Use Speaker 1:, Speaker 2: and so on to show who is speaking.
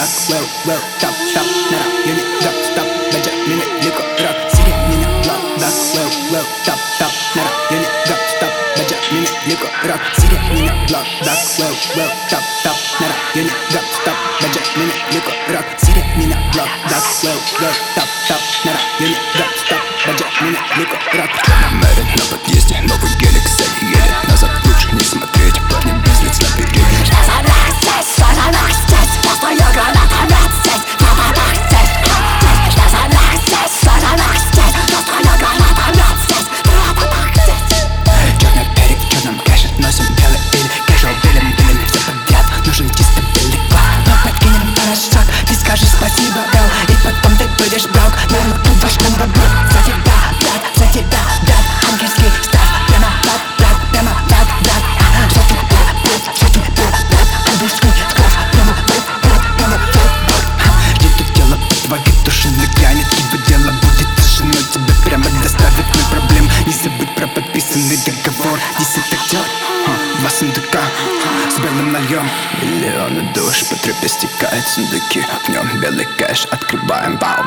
Speaker 1: black, well, top, на районе гоп-стоп, Бенджамин Люка, рок, середина блок, black, well, top, на районе гоп-стоп, Бенджамин Люка, рок, середина блок, black, well, top, на районе гоп-стоп, Бенджамин Люка, рок, середина блок, black, well, top, на районе гоп-стоп, Бенджамин Люка, рок.
Speaker 2: Намерен на подъезде, новый гелик сзади едет. Назад лучше не смотреть, парни без лиц на передней.
Speaker 1: Черный перик в черном кэше, носим белый или кэшуал, белым, все подряд. Нужен чисто белый план. Мы подкинем порошок, ты скажешь спасибо, дал, и потом ты будешь брок. Но будешь нам добро. За тебя, брат, ангельский страх. Прямо брат, прямо брат. За тебя, брат, ангельский страх. Прямо брат. Жди тут дело по твоей душе нагрянет. Его дело будет решено, тебе прямо доставит мой проблем. Не забудь про подписанный договор. Десять актер, два сундука с белым нальем.
Speaker 2: Миллионы душ по трупе стекают сундуки. В нем белый кэш, открываем бау.